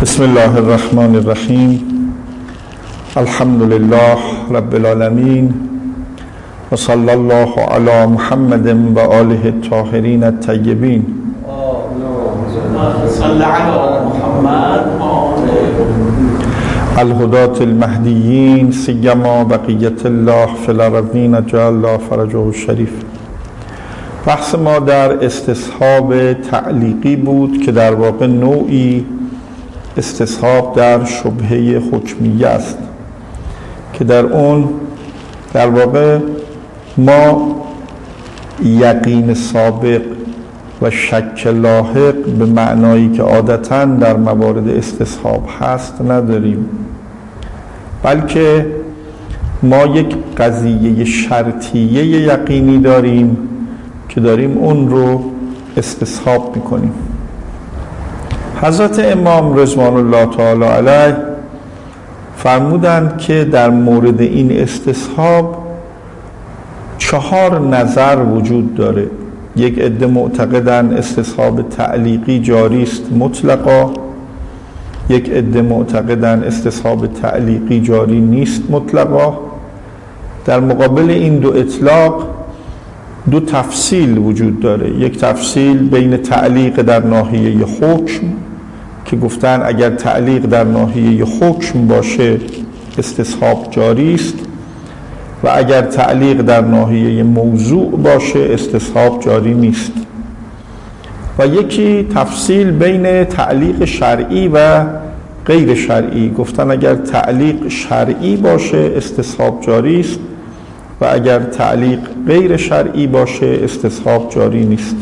بسم الله الرحمن الرحیم. الحمد لله رب العالمین و صلی الله علی محمد و آله الطاهرین الطیبین. صلی علی محمد الهداة المهدیین سیما بقیت الله فی الارضین جعل الله فرجه الشریف. بحث ما در استصحاب تعلیقی بود که در واقع نوعی استصحاب در شبهه حکمیه است که در اون در واقع ما یقین سابق و شک لاحق به معنایی که عادتاً در موارد استصحاب هست نداریم، بلکه ما یک قضیه شرطیه یقینی داریم که داریم اون رو استصحاب میکنیم. حضرت امام رضوان الله تعالی علیه فرمودند که در مورد این استصحاب 4 نظر وجود داره. یک عده معتقدند استصحاب تعلیقی جاری است مطلقا، یک عده معتقدند استصحاب تعلیقی جاری نیست مطلقا. در مقابل این دو اطلاق 2 تفصیل وجود داره. یک تفصیل بین تعلیق در ناحیه حکم که گفتن اگر تعلیق در ناحیه حکم باشه استصحاب جاری است و اگر تعلیق در ناحیه موضوع باشه استصحاب جاری نیست. و یکی تفصیل بین تعلیق شرعی و غیر شرعی، گفتن اگر تعلیق شرعی باشه استصحاب جاری است و اگر تعلیق غیر شرعی باشه استصحاب جاری نیست.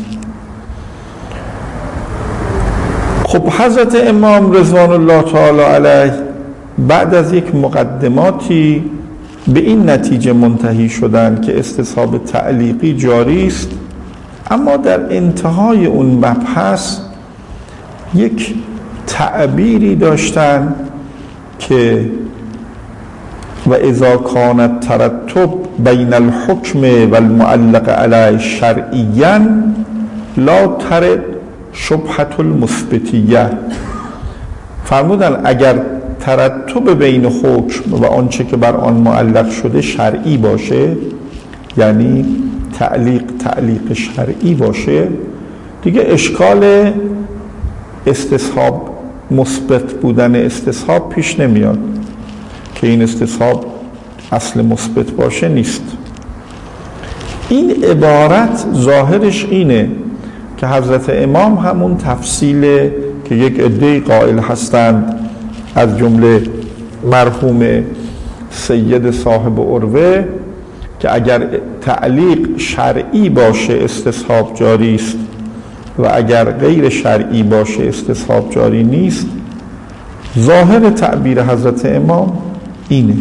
خب حضرت امام رضوان الله تعالی علیه بعد از یک مقدماتی به این نتیجه منتهی شدند که استصحاب تعلیقی جاری است، اما در انتهای اون مبحث یک تعبیری داشتند که و اذا کان الترتب بین الحکم و المعلق علیه شرعیا لا ترد شبهة المثبتیه. فرمودن اگر ترتب بین حکم و آنچه که بر آن معلق شده شرعی باشه، یعنی تعلیق شرعی باشه، دیگه اشکال استصحاب مثبت بودن استصحاب پیش نمیاد که این استصحاب اصل مثبت باشه نیست. این عبارت ظاهرش اینه که حضرت امام همون تفصیل که یک عده قائل هستند از جمله مرحوم سید صاحب عروه که اگر تعلیق شرعی باشه استصحاب جاری است و اگر غیر شرعی باشه استصحاب جاری نیست، ظاهر تعبیر حضرت امام اینه.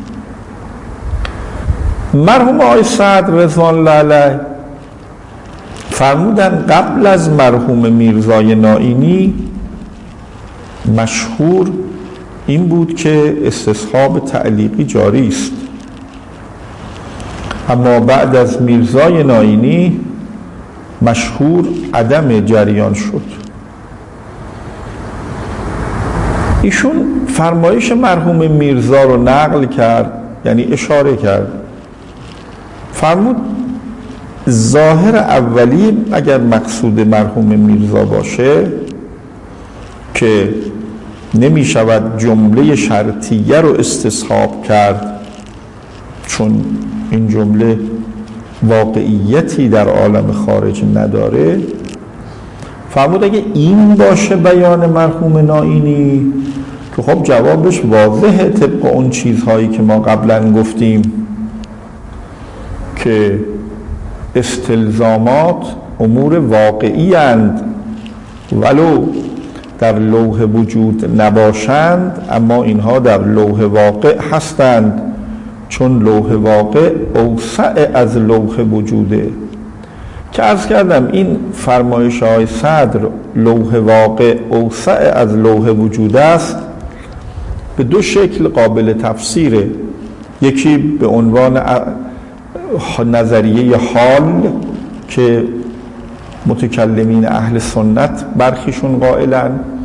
مرحوم آقای سعد رضوان الله علیه فرمودن قبل از مرحوم میرزای نائینی مشهور این بود که استصحاب تعلیقی جاری است، اما بعد از میرزای نائینی مشهور عدم جریان شد. ایشون فرمایش مرحوم میرزا رو نقل کرد، یعنی اشاره کرد، فرمود ظاهر اولی اگر مقصود مرحوم میرزا باشه که نمی شود جمله شرطیه رو استصحاب کرد چون این جمله واقعیتی در عالم خارج نداره، فرمود اگه این باشه بیان مرحوم نائینی که خب جوابش واضحه طبق اون چیزهایی که ما قبلا گفتیم که استلزامات امور واقعی اند ولو در لوح وجود نباشند، اما اینها در لوح واقع هستند چون لوح واقع اوسع از لوح وجوده. که عرض کردم این فرمایش های صدر لوح واقع اوسع از لوح وجود است به 2 شکل قابل تفسیره. یکی به عنوان نظریه حال که متکلمین اهل سنت برخیشون قائلن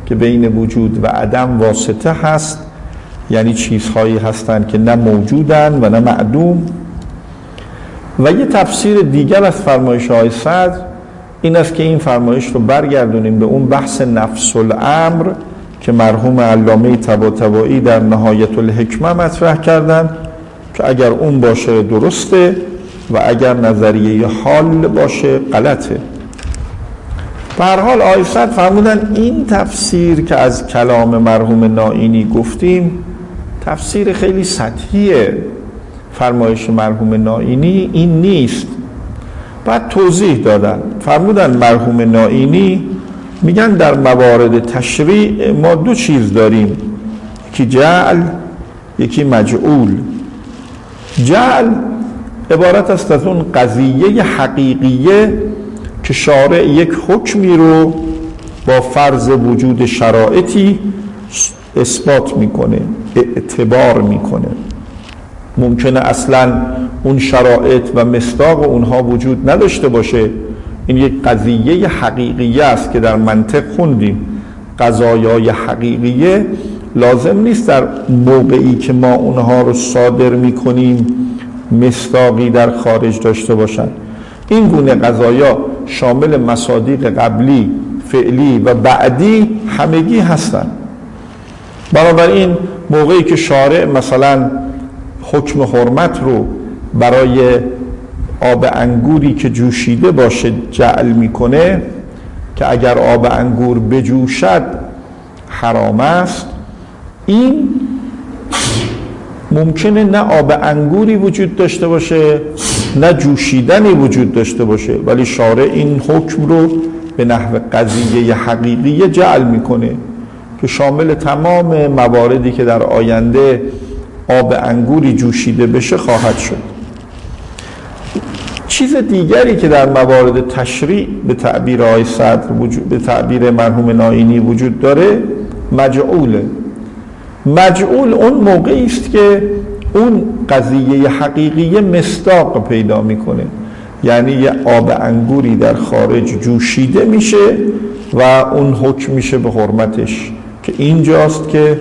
که بین وجود و عدم واسطه هست، یعنی چیزهایی هستند که نه موجودن و نه معدوم. و یه تفسیر دیگر از فرمایش های صدر این است که این فرمایش رو برگردونیم به اون بحث نفس الامر که مرحوم علامه طباطبایی در نهایت الحکمه مطرح کردن که اگر اون باشه درسته و اگر نظریه حال باشه غلطه. به هر حال آقای صدر فرمودن این تفسیر که از کلام مرحوم نائینی گفتیم تفسیر خیلی سطحیه. فرمایش مرحوم نائینی این نیست. بعد توضیح دادن، فرمودن مرحوم نائینی میگن در موارد تشریع ما دو چیز داریم، یکی جعل یکی مجعول. جعل عبارت است از اون قضیه حقیقیه که شارع یک حکمی رو با فرض وجود شرایطی اثبات میکنه، اعتبار میکنه. ممکنه اصلا اون شرایط و مصداق اونها وجود نداشته باشه. این یک قضیه حقیقیه است که در منطق خوندیم. قضایای حقیقیه لازم نیست در موقعی که ما اونها رو صادر میکنیم مصداقی در خارج داشته باشن. این گونه قضایا شامل مصادیق قبلی، فعلی و بعدی همگی هستند. بنابراین موقعی که شارع مثلا حکم حرمت رو برای آب انگوری که جوشیده باشه جعل میکنه که اگر آب انگور بجوشد حرام است، این ممکنه نه آب انگوری وجود داشته باشه نه جوشیدنی وجود داشته باشه، ولی شارع این حکم رو به نحو قضیه حقیقی جعل میکنه که شامل تمام مواردی که در آینده آب انگوری جوشیده بشه خواهد شد. چیز دیگری که در موارد تشریع به تعبیر آقای صدر به تعبیر مرحوم نائینی وجود داره مجعوله. مجعول اون موقعی است که اون قضیه حقیقی مصداق پیدا میکنه، یعنی یه آب انگوری در خارج جوشیده میشه و اون حکم میشه به حرمتش، که اینجاست که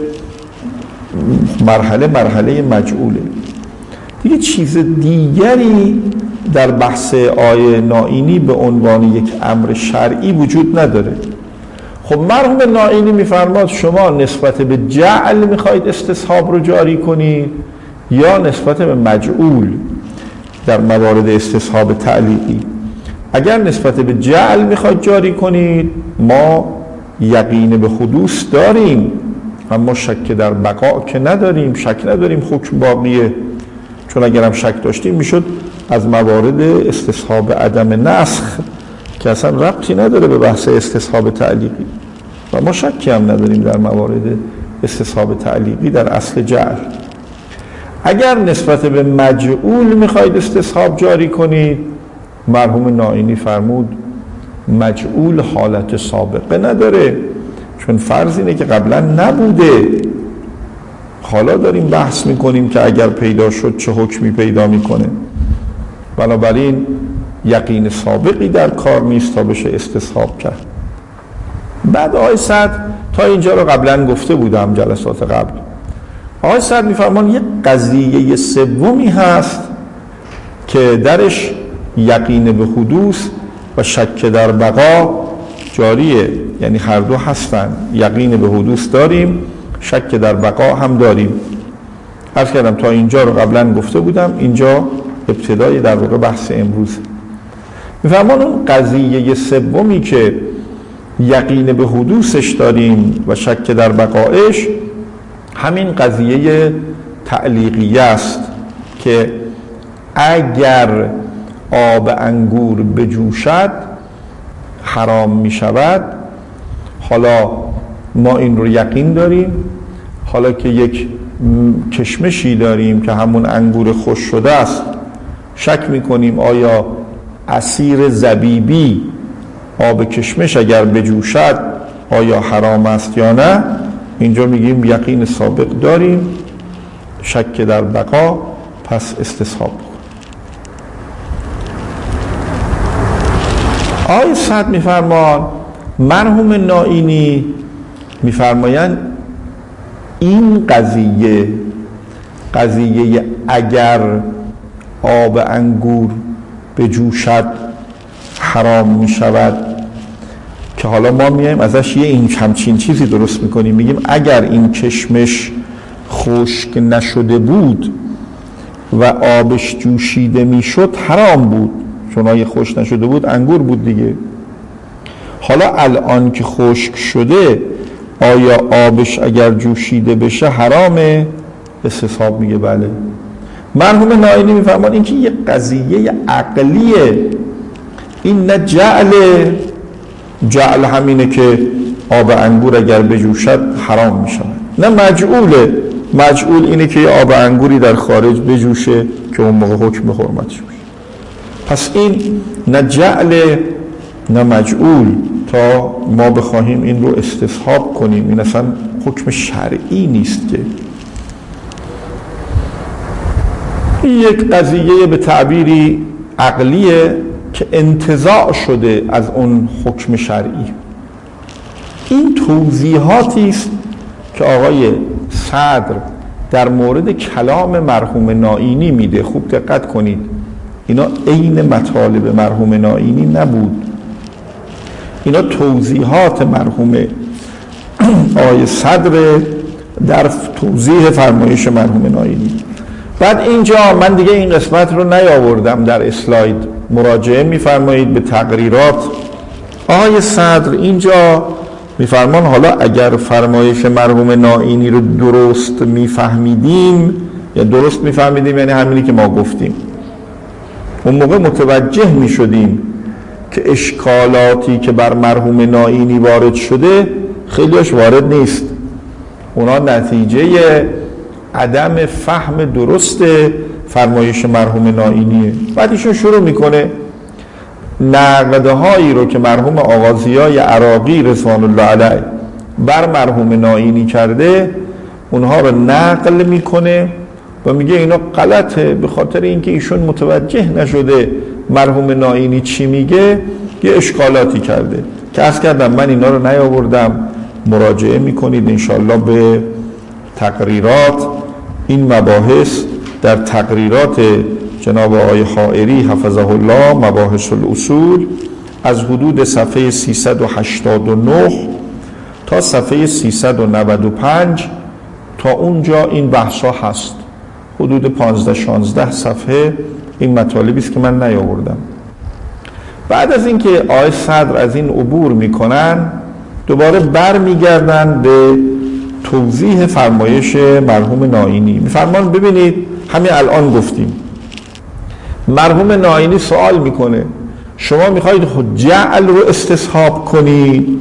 مرحله مجعوله. دیگه چیز دیگری در بحث آیه نائینی به عنوان یک امر شرعی وجود نداره. خب مرحوم نائینی میفرماد شما نسبت به جعل میخواید استصحاب رو جاری کنید یا نسبت به مجعول در موارد استصحاب تعلیقی؟ اگر نسبت به جعل میخواید جاری کنید ما یقین به حدوث داریم، اما شک در بقا که نداریم. شک نداریم حکم باقیه، چون اگرم شک داشتیم میشد از موارد استصحاب عدم نسخ که اصلا ربطی نداره به بحث استصحاب تعلیقی، و ما شکی هم نداریم در موارد استصحاب تعلیقی در اصل جعل. اگر نسبت به مجعول میخواید استصحاب جاری کنید، مرحوم نائینی فرمود مجعول حالت سابقه نداره، چون فرض اینه که قبلا نبوده، حالا داریم بحث میکنیم که اگر پیدا شد چه حکمی پیدا میکنه. بنابراین یقین سابقی در کار نیست تا بشه استصحاب کرد. بعد آقای صدر تا اینجا رو قبلا گفته بودم جلسات قبل، آقای صدر میفرمان یک قضیه سومی هست که درش یقین به حدوث و شک در بقا جاریه، یعنی هر دو هستن. یقین به حدوث داریم، شک در بقا هم داریم. عرض کردم تا اینجا رو قبلا گفته بودم، اینجا ابتدای در واقع بحث امروز. میفرمان اون قضیه سومی که یقین به حدوثش داریم و شک در بقایش همین قضیه تعلیقیه است که اگر آب انگور بجوشد حرام می شود. حالا ما این رو یقین داریم، حالا که یک کشمشی داریم که همون انگور خشک شده است، شک می کنیم آیا عصیر زبیبی آب کشمش اگر بجوشد آیا حرام است یا نه. اینجا میگیم یقین سابق داریم، شک در بقا، پس استصحاب کن. آقای صدر میفرمان مرحوم نائینی میفرمایند این قضیه اگر آب انگور بجوشد حرام می شود، که حالا ما میایم ازش این همچین چیزی درست میکنیم، میگیم اگر این کشمش خشک نشده بود و آبش جوشیده میشد حرام بود، چون اگه خشک نشده بود انگور بود دیگه. حالا الان که خشک شده آیا آبش اگر جوشیده بشه حرامه؟ استصحاب میگه بله. مرحوم نائینی میفرمان این که یه قضیه عقلیه، این نه جعل همینه که آب انگور اگر بجوشد حرام میشود، نه مجعول اینه که آب انگوری در خارج بجوشه که اون موقع حکم حرمتش میشه. پس این نه جعل نه مجعول تا ما بخواهیم این رو استصحاب کنیم، این اصلا حکم شرعی نیست که این یک قضیه به تعبیری عقلیه که انتزاع شده از اون حکم شرعی. این توضیحاتی است که آقای صدر در مورد کلام مرحوم نائینی میده. خوب دقت کنید، اینا عین مطالب مرحوم نائینی نبود، اینا توضیحات مرحوم آقای صدر در توضیح فرمایش مرحوم نائینی. بعد اینجا من دیگه این قسمت رو نیاوردم در اسلاید، مراجعه میفرمایید به تقریرات آقای صدر. اینجا میفرمان حالا اگر فرمایش مرحوم نائینی رو درست میفهمیدیم، یا درست میفهمیدیم یعنی همینی که ما گفتیم، اون موقع متوجه میشدیم که اشکالاتی که بر مرحوم نائینی وارد شده خیلیش وارد نیست، اونا نتیجه عدم فهم درست فرمایش مرحوم نائینیه. بعد ایشون شروع میکنه نقدهایی رو که مرحوم آغازیای عراقی رضوان الله علیه بر مرحوم نائینی کرده اونها رو نقل میکنه و میگه اینا غلطه، به خاطر اینکه ایشون متوجه نشده مرحوم نائینی چی میگه، یه اشکالاتی کرده که عرض کردم من اینا رو نیاوردم. مراجعه میکنید انشاءالله به تقریرات، این مباحث در تقریرات جناب آقای حائری حفظه الله مباحث الاصول از حدود صفحه 389 تا صفحه 395 تا اونجا این بحثا هست، حدود 15-16 صفحه این مطالبی است که من نیاوردم. بعد از اینکه آقای صدر از این عبور میکنن دوباره بر میگردن به توضیح فرمایش مرحوم نائینی. میفرمان ببینید همین الان گفتیم مرحوم نائینی سوال میکنه شما میخواید خود جعل رو استصحاب کنید؟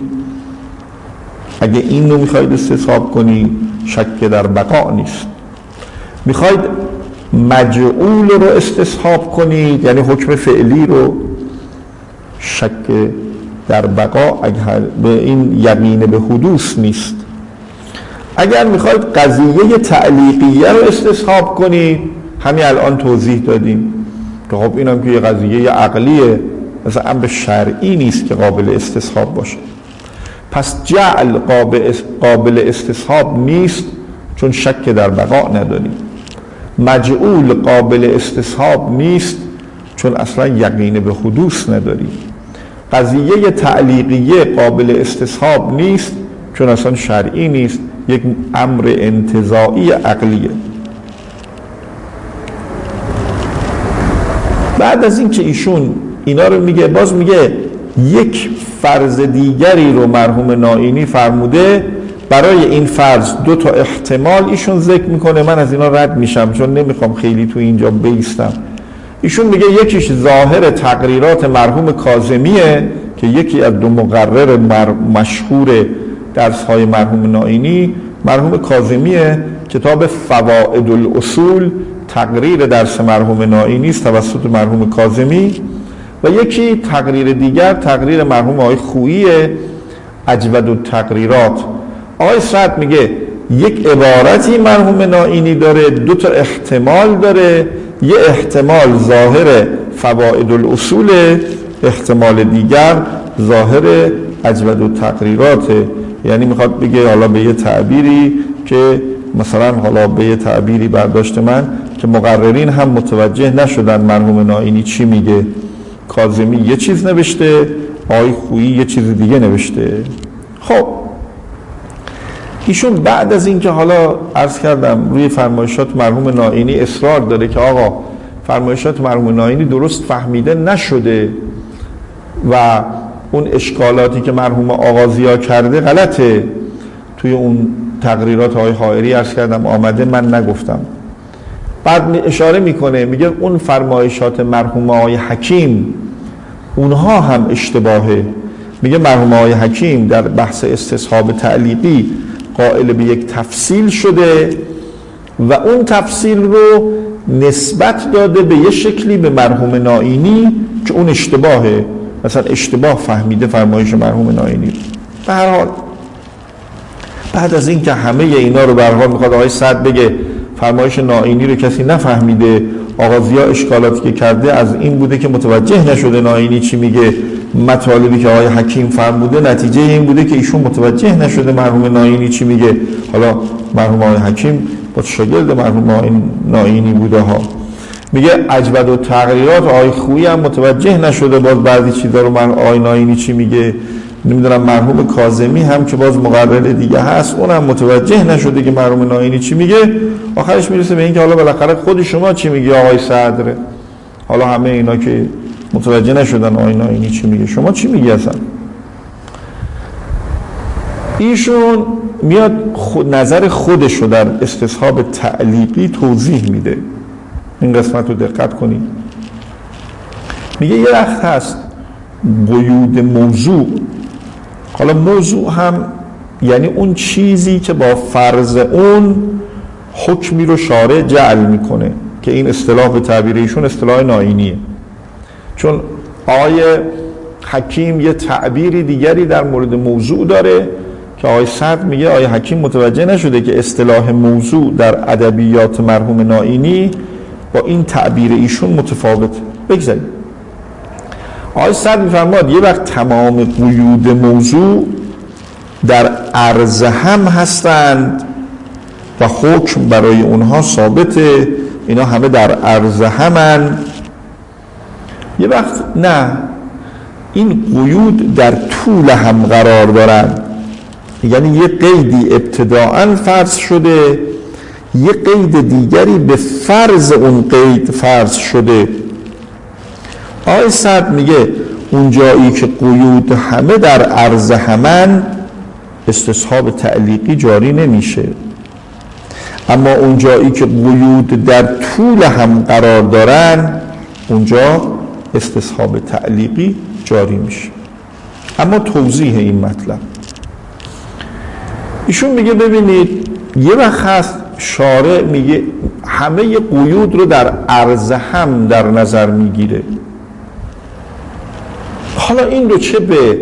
اگه این رو میخواید استصحاب کنید شک در بقا نیست. میخواید مجعول رو استصحاب کنید یعنی حکم فعلی رو، شک در بقا اگر به این یقین به حدوث نیست. اگر میخواید قضیه تعلیقیه رو استصحاب کنید همین الان توضیح دادیم که خب اینم که یه قضیه عقلیه، مثلا امر شرعی نیست که قابل استصحاب باشه. پس جعل قابل استصحاب نیست چون شک در بقا نداریم. مجعول قابل استصحاب نیست چون اصلا یقین به حدوث نداریم. قضیه تعلیقیه قابل استصحاب نیست چون اصلا شرعی نیست، یک امر انتزاعی عقلیه. بعد از این که ایشون اینا رو میگه باز میگه یک فرض دیگری رو مرحوم نائینی فرموده، برای این فرض 2 احتمال ایشون ذکر میکنه. من از اینا رد میشم چون نمیخوام خیلی تو اینجا بیستم. ایشون میگه یکیش ظاهر تقریرات مرحوم کاظمیه که یکی از 2 مقرر مشهور درس‌های مرحوم نائینی مرحوم کاظمیه، کتاب فوائد الاصول تقریر درس مرحوم نائینی است توسط مرحوم کاظمی، و یکی تقریر دیگر تقریر مرحوم آقای خوییه اجود التقریرات. آقای صدر میگه یک عبارتی مرحوم نائینی داره 2 احتمال داره، یه احتمال ظاهر فوائد الاصول، احتمال دیگر ظاهر اجود التقریرات. یعنی میخواد بگه حالا به یه تعبیری که مثلا حالا به یه تعبیری برداشت من که مقررین هم متوجه نشدن مرحوم نائینی چی میگه. کاظمی یه چیز نوشته، آقای خویی یه چیز دیگه نوشته. خب ایشون بعد از اینکه حالا عرض کردم روی فرمایشات مرحوم نائینی اصرار داره که آقا فرمایشات مرحوم نائینی درست فهمیده نشده و اون اشکالاتی که مرحوم آغازیا کرده غلطه، توی اون تقریرات های حائری عرض کردم آمده، من نگفتم. بعد اشاره میکنه میگه اون فرمایشات مرحوم آقای حکیم اونها هم اشتباهه. میگه مرحوم آقای حکیم در بحث استصحاب تعلیقی قائل به یک تفصیل شده و اون تفصیل رو نسبت داده به یه شکلی به مرحوم نائینی که اون اشتباهه، مثلا اشتباه فهمیده فرمایش مرحوم نائینی. به هر حال بعد از این که همه اینا رو به هر حال میخواد آقای سعد بگه فرمایش نائینی رو کسی نفهمیده، آغازیا اشکالاتی که کرده از این بوده که متوجه نشده نائینی چی میگه، مطالبی که آقای حکیم فرموده نتیجه این بوده که ایشون متوجه نشده مرحوم نائینی چی میگه. حالا مرحوم آقای حکیم با شاگرد مرحوم نائینی بوده ها. میگه اجود و تقریرات آقای خویی هم متوجه نشده باز بعضی چیزا رو آقای نائینی چی میگه. نمیدونم مرحوم کاظمی هم که باز مقرر دیگه هست اونم متوجه نشده که مرحوم نائینی چی میگه. آخرش میرسه به این که حالا بالاخره خود شما چی میگی آقای صدر، حالا همه اینا که متوجه نشدن آقای نائینی چی میگه، شما چی میگی اصلا. ایشون میاد نظر خودش رو در استصحاب تعلیقی توضیح میده. این قسمت رو دقت کنید. میگه یه وقت هست قیود موضوع، حالا موضوع هم یعنی اون چیزی که با فرض اون حکمی رو شارع جعل میکنه که این اصطلاح به تعبیر ایشون اصطلاح نائینیه. چون آقای حکیم یه تعبیری دیگری در مورد موضوع داره که آقای سعد میگه آقای حکیم متوجه نشده که اصطلاح موضوع در ادبیات مرحوم نائینی با این تعبیر ایشون متفاوته. بگذاریم آقای سعد میفرماد یه وقت تمام قیود موضوع در عرض هم هستند و حکم برای اونها ثابته، اینا همه در عرض همن. یه وقت نه، این قیود در طول هم قرار دارن، یعنی یه قیدی ابتداعاً فرض شده، یه قید دیگری به فرض اون قید فرض شده. آقای سعد میگه اون جایی که قیود همه در عرض همن استصحاب تعلیقی جاری نمیشه، اما اون جایی که قیود در طول هم قرار دارن اونجا استصحاب تعلیقی جاری میشه. اما توضیح این مطلب ایشون میگه ببینید یه وقت هست شارع میگه همه قیود رو در عرض هم در نظر میگیره، حالا این رو چه به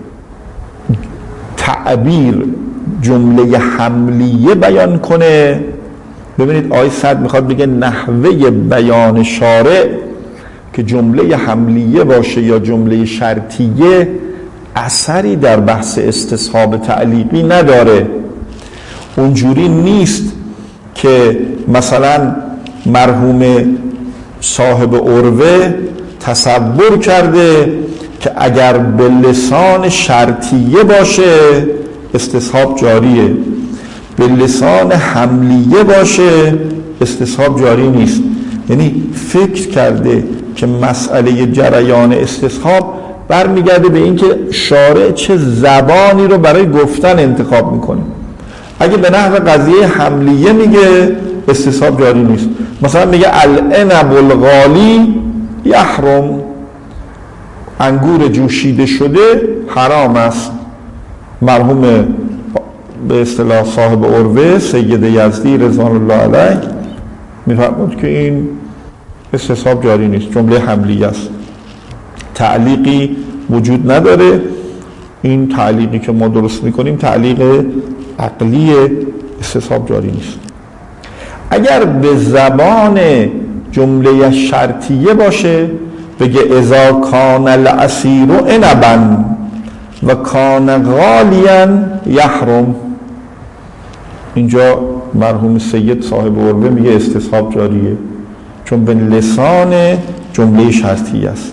تعبیر جمله حملیه بیان کنه. ببینید آقای سعد میخواد بگه نحوه بیان شارع که جمله حملیه باشه یا جمله شرطیه اثری در بحث استصحاب تعلیقی نداره. اونجوری نیست که مثلا مرحوم صاحب عروه تصور کرده که اگر به لسان شرطیه باشه استصحاب جاریه، به لسان حملیه باشه استصحاب جاری نیست. یعنی فکر کرده که مسئله جریان استصحاب برمیگرده به اینکه شارع چه زبانی رو برای گفتن انتخاب میکنه. اگه به نحو قضیه حملیه میگه استصحاب جاری نیست، مثلا میگه العنب الغالی یحرم، انگور جوشیده شده حرام است. مرحوم به اصطلاح صاحب عروه سید یزدی رضوان الله علیه میفرمود که این استصحاب جاری نیست، جمله حملیه است، تعلیقی وجود نداره. این تعلیقی که ما درست میکنیم تعلیق عقلی، استصحاب جاری نیست. اگر به زبان جمله شرطیه باشه بگه اذا کان العصیر عنبا، و کان غالیا یحرم. اینجا مرحوم سید صاحب عروه میگه استصحاب جاریه چون به لسان جمله شرطی است.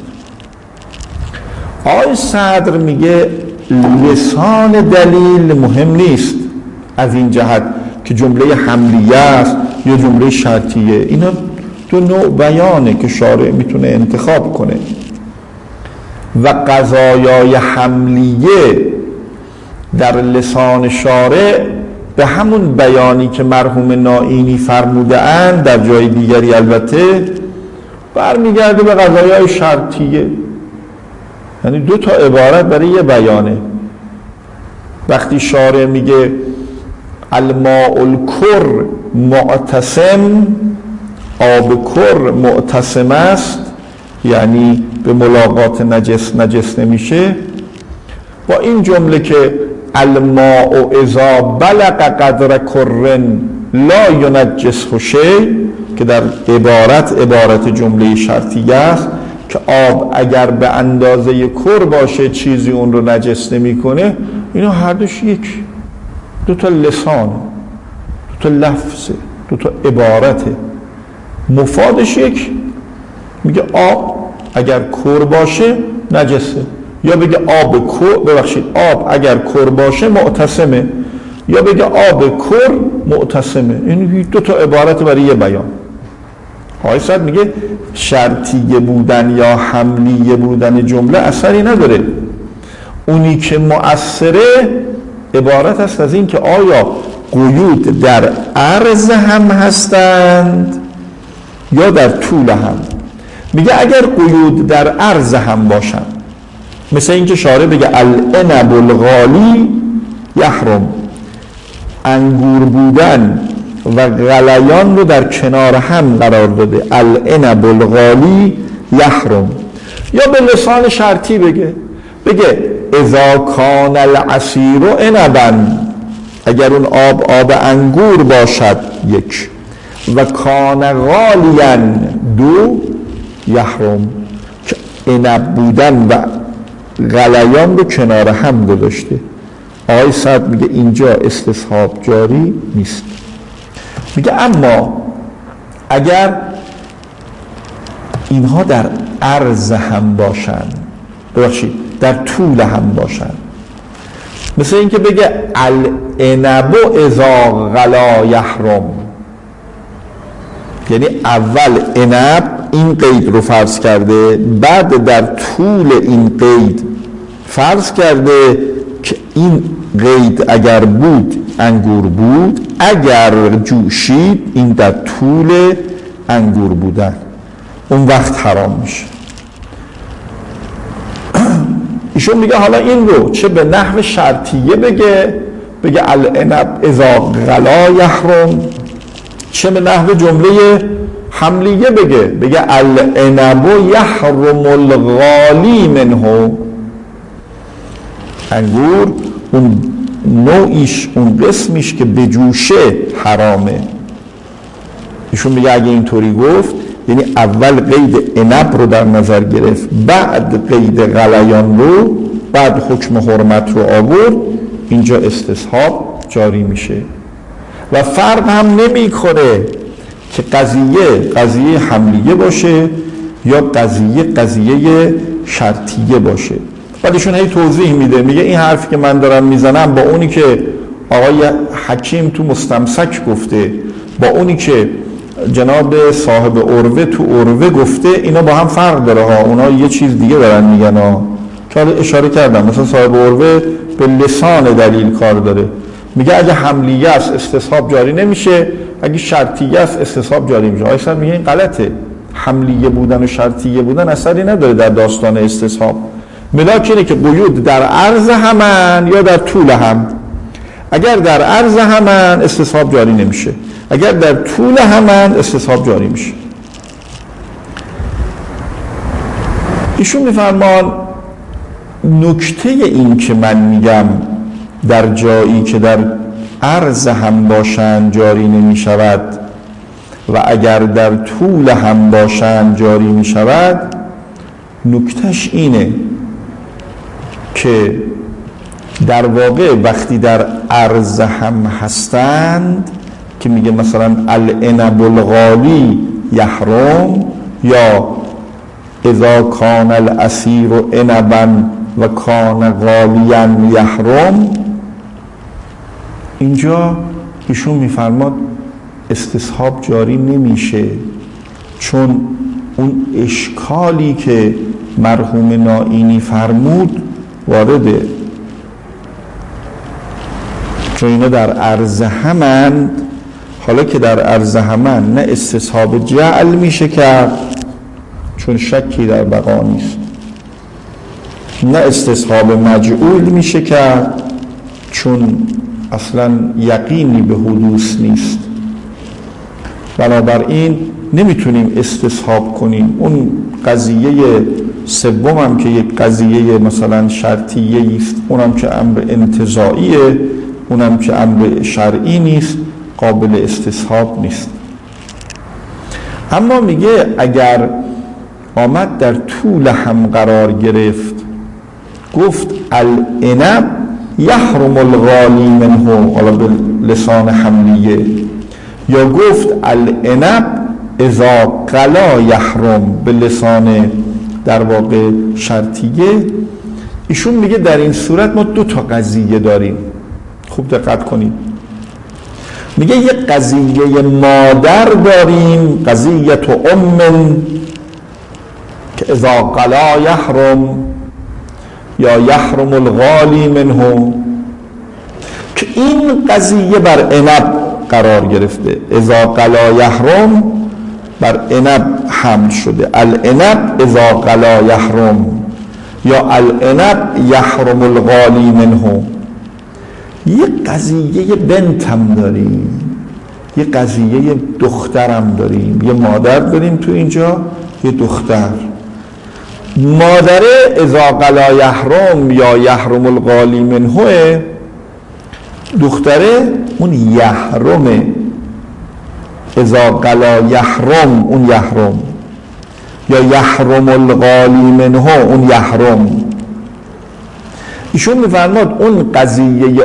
آقای صدر میگه لسان دلیل مهم نیست از این جهت که جمله حملیه است یا جمله شرطیه. اینا دو نوع بیانه که شارع میتونه انتخاب کنه و قضایای حملیه در لسان شارع به همون بیانی که مرحوم نائینی فرموده اند در جای دیگری البته برمیگرده به قضایای شرطیه. یعنی دو تا عبارت برای یه بیانه. وقتی شارع میگه الماء الکر معتصم، آب کر معتصم است، یعنی به ملاقات نجس نمیشه، با این جمله که الماء اذا بلغ قدر کر لا ینجسه شیء که در عبارت جمله شرطیه است که آب اگر به اندازه کر باشه چیزی اون رو نجس نمیکنه، اینا هر دوش یک، دو تا لسان، دو تا لفظه، دو تا عبارته. مفادش یک، میگه آب اگر کر باشه نجسه، یا بگه آب اگر کر باشه معتصمه، یا بگه آب کر معتصمه. این دو تا عبارت برای یه بیان. آقای صدر میگه شرطیه بودن یا حملیه بودن جمله اثری نداره. اونی که مؤثره عبارت است از این که آیا قیود در عرض هم هستند یا در طول هم. میگه اگر قیود در عرض هم باشن، مثل این که شارع بگه العنب الغالی یحرم، انگور بودن و غلیان رو در کنار هم قرار داده، العنب الغالی یحرم. یا به لسان شرطی بگه اذا کان العصیر عنبا، اگر اون آب انگور باشد یک، و کان غالیا دو یحرم، که عنب بودن و غلیان رو کنار هم گذاشته. آقای صدر میگه اینجا استصحاب جاری نیست. میگه اما اگر اینها در عرض هم باشن، در طول هم باشن، مثل اینکه بگه العنب اذا غلا یحرم، یعنی اول عنب این قید رو فرض کرده، بعد در طول این قید فرض کرده که این قید اگر بود انگور بود، اگر جوشید این در طول انگور بودن، اون وقت حرام میشه. ایشون میگه حالا این رو چه به نحو شرطیه بگه العنب اذا غلا یحرم، چه به نحو جمله حملیه بگه العنب یحرم الغالی منه، انگور اون نوعیش، اون قسمیش که بجوشه حرامه. ایشون میگه اگه اینطوری گفت یعنی اول قید عنب رو در نظر گرفت، بعد قید غلیان رو، بعد حکم حرمت رو آورد، اینجا استصحاب جاری میشه. و فرق هم نمی کنه که قضیه حملیه باشه یا قضیه شرطیه باشه. بعدشون هی توضیح میده، میگه این حرفی که من دارم میزنم با اونی که آقای حکیم تو مستمسک گفته، با اونی که جناب صاحب عروه تو عروه گفته، اینا با هم فرق داره ها. اونا یه چیز دیگه دارن میگن ها، که حالا اشاره کردم. مثلا صاحب عروه به لسان دلیل کار داره، میگه اگه حملیه است استصحاب جاری نمیشه، اگه شرطیه است استصحاب جاری میشه. آقای صاحب میگه این غلطه، حملیه بودن و شرطیه بودن اثری نداره در داستان استصحاب. ملاک اینه که قیود در عرض همن یا در طول هم. اگر در عرض همن استصحاب جاری نمیشه، اگر در طول همن استصحاب جاری میشه. ایشون میفرمان نکته این که من میگم در جایی که در عرض هم باشن جاری نمی شود و اگر در طول هم باشن جاری می شود، نکتهش اینه که در واقع وقتی در عرض هم هستند که میگه مثلا العنب الغالی یحرم یا اذا کان الاسیر عنبا و کان غالیا یحرم، اینجا ایشون میفرماد استصحاب جاری نمیشه، چون اون اشکالی که مرحوم نائینی فرمود وارده، چون اینا در عرض همند. حالا که در عرض همند نه استصحاب جعل میشه کرد چون شکی در بقا نیست، نه استصحاب مجعول میشه کرد چون اصلا یقینی به حدوث نیست. بنابراین نمیتونیم استصحاب کنیم. اون قضیه سوم هم که یک قضیه مثلا شرطیه است، اونم که امر انتزاعیه، اونم که امر شرعی نیست، قابل استصحاب نیست. اما میگه اگر آمد در طول هم قرار گرفت، گفت العنب یحرم الغالی منه، حالا به لسان حملیه، یا گفت العنب اذا قلا یحرم به لسان در واقع شرطیه، ایشون میگه در این صورت ما دو تا قضیه داریم. خوب دقت کنید، میگه یک قضیه مادر داریم، قضیه ام که اذا قلا یحرم یا یحرم الغالی منه، که این قضیه بر عنب قرار گرفته. اذا قلا یحرم بر عنب حمل شده، العنب اذا قلا یحرم یا العنب یحرم الغالی منه. یک قضیه بنت هم داریم، یک قضیه دخترم داریم، یه مادر داریم تو اینجا، یه دختر. مادره اذا قلا یحرم یا یحرم الغالی منه، دختره اون یحرمه، اذا قلا یحرم اون یحرم، یا یحرم الغالی منه اون یحرم. ایشون میفرماد اون قضیه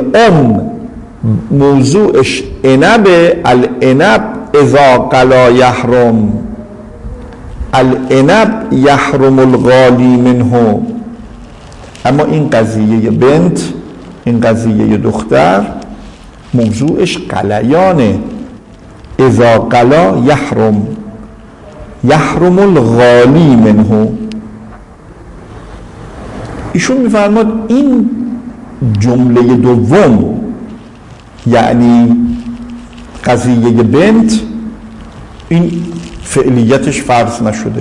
موضوعش عنبه، العنب اذا قلا یحرم، العنب یحرم الغالی منه. اما این قضیه بنت، این قضیه دختر، موضوعش قلیانه، اذا قلا یحرم، یحرم الغالی منه. ایشون میفرماد این جمله دوم، یعنی قضیه بنت، این فعلیتش فرض نشده،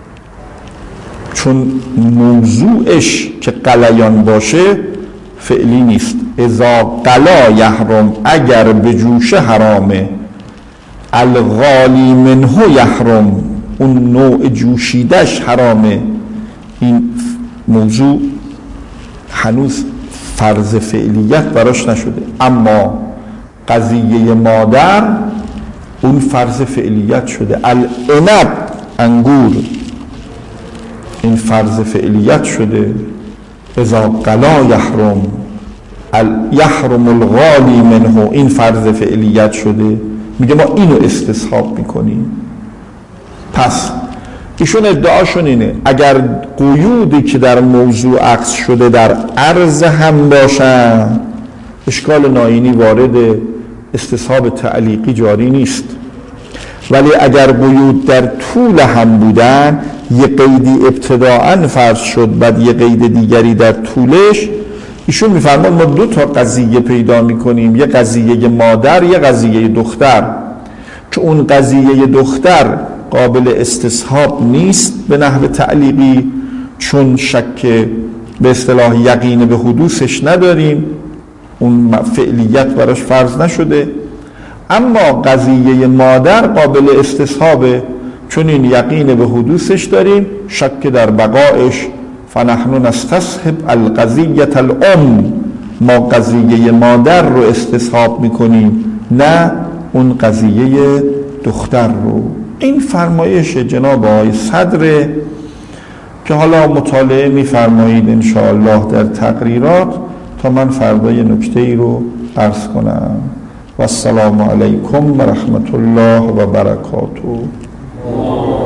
چون موضوعش که قلیان باشه فعلی نیست. اذا قلا یحرم، اگر به جوشه حرامه، الغالی منه یحرم، اون نوع جوشیدش حرامه. این موضوع هنوز فرض فعلیت براش نشده، اما قضیه مادر اون فرض فعلیت شده. العنب انگور، این فرض فعلیت شده. اذا قلا یحرم، یحرم الغالی منه، این فرض فعلیت شده. میگه ما اینو استصحاب میکنیم. پس ایشون ادعاشون اینه اگر قیودی که در موضوع عکس شده در عرض هم باشن، اشکال نائینی وارد، استصحاب تعلیقی جاری نیست. ولی اگر قیود در طول هم بودن، یه قیدی ابتداعاً فرض شد بعد یه قید دیگری در طولش، ایشون میفرماد ما دو تا قضیه پیدا میکنیم، یه قضیه مادر، یه قضیه دختر، که اون قضیه دختر قابل استصحاب نیست به نحو تعلیقی، چون شک به اصطلاح یقین به حدوثش نداریم، اون فعلیت براش فرض نشده. اما قضیه مادر قابل استصحابه، چون این یقین به حدوثش داریم، شک در بقایش. فنحن نستصحب القضیه الام، ما قضیه مادر رو استصحاب میکنیم، نه اون قضیه دختر رو. این فرمایش جناب آقای صدر که حالا مطالعه میفرمایید انشاءالله در تقریرات، تا من فردا یه نکته ای رو عرض کنم. و السلام علیکم و رحمت الله و برکاته.